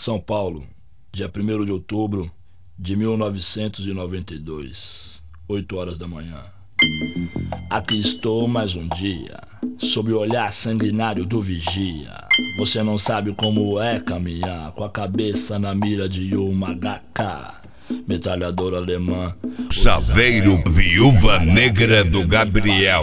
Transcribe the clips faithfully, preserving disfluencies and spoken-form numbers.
São Paulo, dia primeiro de outubro de mil novecentos e noventa e dois, oito horas da manhã. Aqui estou mais um dia, sob o olhar sanguinário do vigia. Você não sabe como é caminhar com a cabeça na mira de uma H K, metralhadora alemã. Saveiro, viúva negra do Gabriel.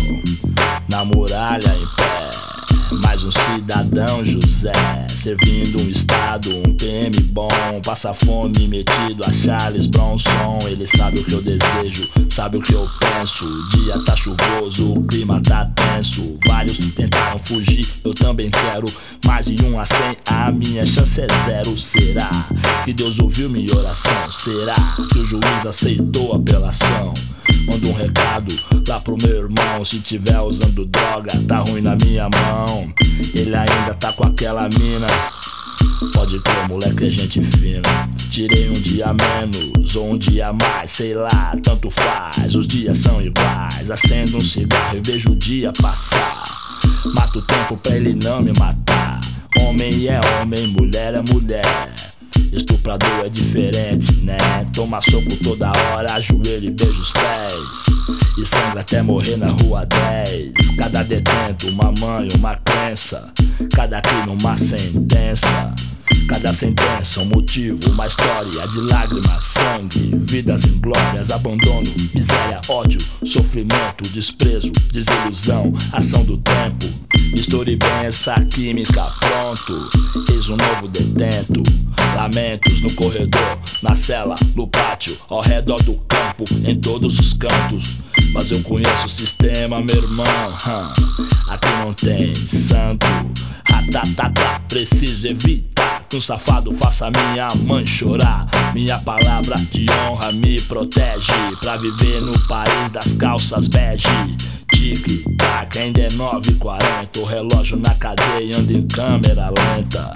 Na muralha em pé, mais um cidadão José, servindo um estado, um P M bom, passa fome metido a Charles Bronson. Ele sabe o que eu desejo, sabe o que eu penso. O dia tá chuvoso, o clima tá tenso. Vários tentaram fugir, eu também quero. Mais de um a cem, a minha chance é zero. Será que Deus ouviu minha oração? Será que o juiz aceitou a apelação? Manda um recado lá pro meu irmão. Se tiver usando droga, tá ruim na minha mão. Ele ainda tá com aquela mina. Pode crer, moleque, é gente fina. Tirei um dia menos ou um dia mais, sei lá, tanto faz. Os dias são iguais. Acendo um cigarro e vejo o dia passar. Mato o tempo pra ele não me matar. Homem é homem, mulher é mulher. Estuprador é diferente, né? Toma soco toda hora, ajoelha e beija os pés. E sangra até morrer na rua dez. Cada detento, uma mãe, uma crença. Cada crime, uma sentença. Cada sentença, um motivo, uma história de lágrimas, sangue, vidas inglórias, abandono, miséria, ódio, sofrimento, desprezo, desilusão, ação do tempo. Misture bem essa química, pronto, eis um novo detento. Lamentos no corredor, na cela, no pátio, ao redor do campo, em todos os cantos. Mas eu conheço o sistema, meu irmão, hum. Aqui não tem santo. Ratatata, preciso evitar que um safado faça minha mãe chorar. Minha palavra de honra me protege pra viver no país das calças bege. Tic-tac, ainda é nove e quarenta. O relógio na cadeia anda em câmera lenta.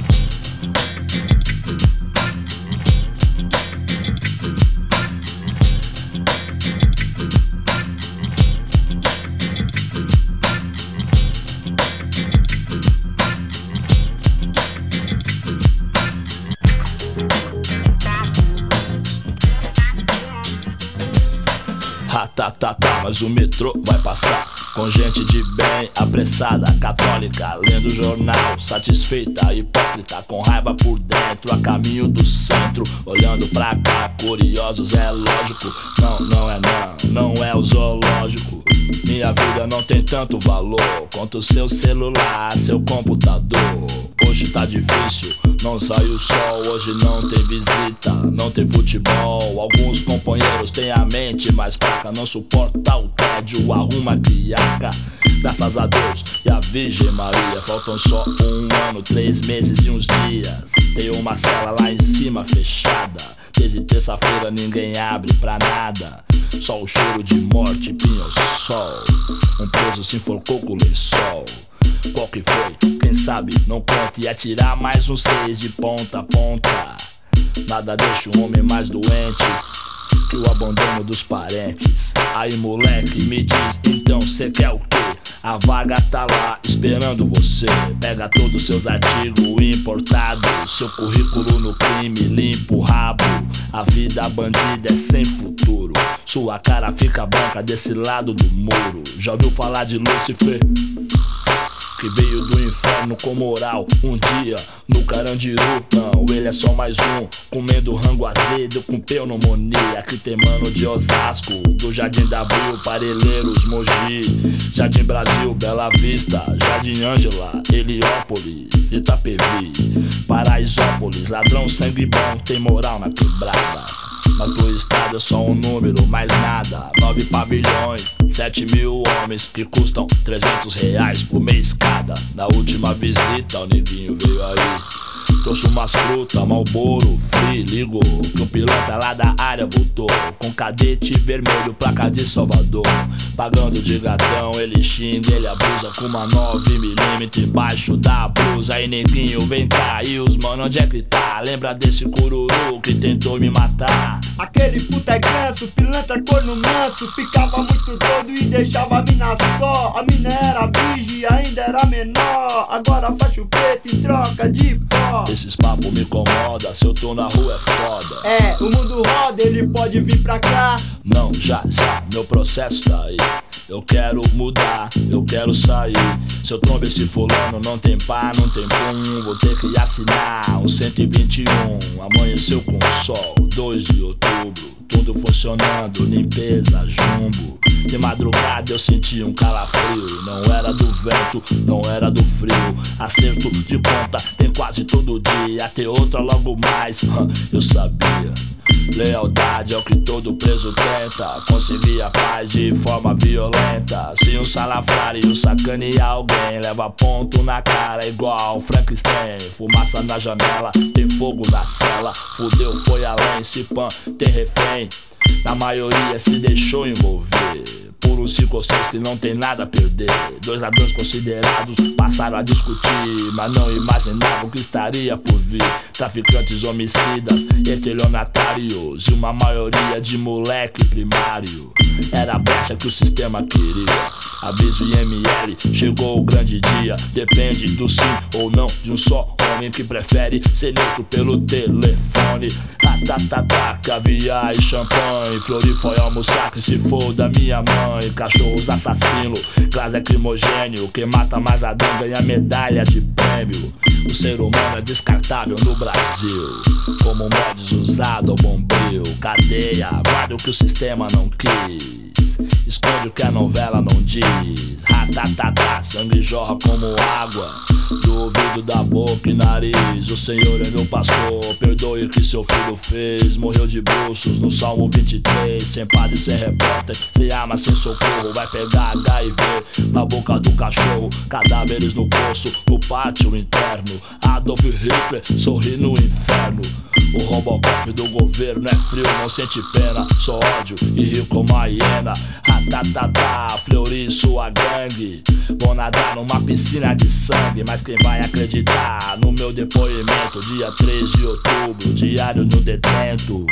Tá, tá, tá, mas o metrô vai passar com gente de bem, apressada, católica, lendo jornal, satisfeita, hipócrita, com raiva por dentro, a caminho do centro, olhando pra cá, curiosos, é lógico. Não, não é não, não é o zoológico. Minha vida não tem tanto valor quanto seu celular, seu computador. Hoje tá difícil, não sai o sol, hoje não tem visita, não tem futebol. Alguns companheiros têm a mente mais fraca, não suporta o tédio, arruma a criaca. Graças a Deus e a Virgem Maria, faltam só um ano, três meses e uns dias. Tem uma cela lá em cima fechada, desde terça-feira ninguém abre pra nada. Só o cheiro de morte, pinho-sol. Um preso se enforcou com o lençol. Qual que foi? Quem sabe? Não conta. E atirar mais um seis de ponta a ponta. Nada deixa o homem mais doente que o abandono dos parentes. Aí moleque, me diz, então cê quer o quê? A vaga tá lá esperando você. Pega todos os seus artigos importados, seu currículo no crime, limpa o rabo. A vida bandida é sem futuro. Sua cara fica branca desse lado do muro. Já ouviu falar de Lúcifer? Que veio do inferno com moral. Um dia no Carandiru, não, ele é só mais um, comendo rango azedo com pneumonia. Aqui tem mano de Osasco, do Jardim da Abril, Parelheiros, Mogi, Jardim Brasil, Bela Vista, Jardim Ângela, Heliópolis, Itapevi, Paraisópolis. Ladrão sangue bom, tem moral na quebrada. Mas pro estado é só um número, mais nada. Nove pavilhões, sete mil homens que custam trezentos reais por mês cada. Na última visita o neguinho veio aí, trouxe umas frutas, Marlboro, Free, ligou que um piloto lá da área voltou com cadete vermelho, placa de Salvador. Pagando de gatão, ele xinga, ele abusa com uma nove milímetros embaixo da blusa. Aí neguinho, vem cá, e os mano, onde é que tá? Lembra desse cururu que tentou me matar? Aquele puta é ganso, pilantra corno manso. Ficava muito doido e deixava a mina só. A mina era virgem, ainda era menor. Agora faz o preto em troca de pó. Esses papos me incomoda, se eu tô na rua é foda. É, o mundo roda, ele pode vir pra cá. Não, já, já, meu processo tá aí. Eu quero mudar, eu quero sair. Se eu trombo esse fulano, não tem pá, não tem pum. Vou ter que assinar um cento e vinte e um. Amanheceu com sol, dois de outubro. Tudo funcionando, limpeza, jumbo. De madrugada eu senti um calafrio. Não era do vento, não era do frio. Acerto de conta tem quase todo dia. Ter outra logo mais, eu sabia. Lealdade é o que todo preso tenta. Conseguir a paz de forma violenta. Se um salafrário sacanear alguém, leva ponto na cara igual Frankenstein. Fumaça na janela, tem fogo na cela. Fudeu, foi além, se pan, tem refém. Na maioria se deixou envolver por uns cinco ou seis que não tem nada a perder. Dois ladrões considerados passaram a discutir, mas não imaginavam que estaria por vir. Traficantes, homicidas, estelionatários e uma maioria de moleque primário. Era a brecha que o sistema queria. Aviso I M L, chegou o grande dia. Depende do sim ou não de um só homem que prefere ser neutro pelo telefone. Ratatatá, caviar e champanhe. Flori foi almoçar que se for da minha mãe. Cachorros assassino, gás lacrimogênio. Quem mata mais Adão ganha medalha de prêmio. O ser humano é descartável no Brasil, como mods usado ao bombril. Cadeia, guarda o que o sistema não quis. Esconde o que a novela não diz. Ratatatá, sangue jorra como água do ouvido, da boca e nariz. O Senhor é meu pastor, perdoe o que seu filho fez. Morreu de bruços no Salmo vinte e três. Sem padre, sem repórter, sem arma, sem socorro. Vai pegar H I V na boca do cachorro. Cadáveres no poço, no pátio interno. Adolf Hitler sorri no inferno. O Robocop do governo é frio, não sente pena. Só ódio e rio como a hiena. Ratatatá, Fleury, sua gangue. Vou nadar numa piscina de sangue. Mas quem vai acreditar no meu depoimento? Dia três de outubro, diário no detento.